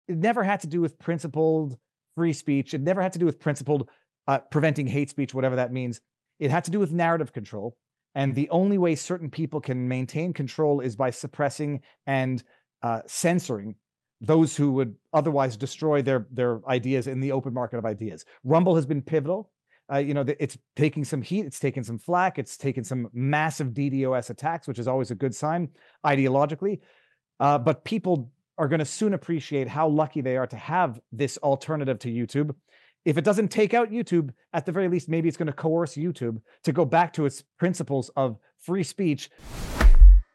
it never had to do with principled free speech. It never had to do with principled preventing hate speech, whatever that means. It had to do with narrative control. And the only way certain people can maintain control is by suppressing and censoring those who would otherwise destroy their ideas in the open market of ideas. Rumble has been pivotal. It's taking some heat, it's taken some flack, it's taken some massive DDoS attacks, which is always a good sign ideologically. But people are going to soon appreciate how lucky they are to have this alternative to YouTube. If it doesn't take out YouTube, at the very least, maybe it's going to coerce YouTube to go back to its principles of free speech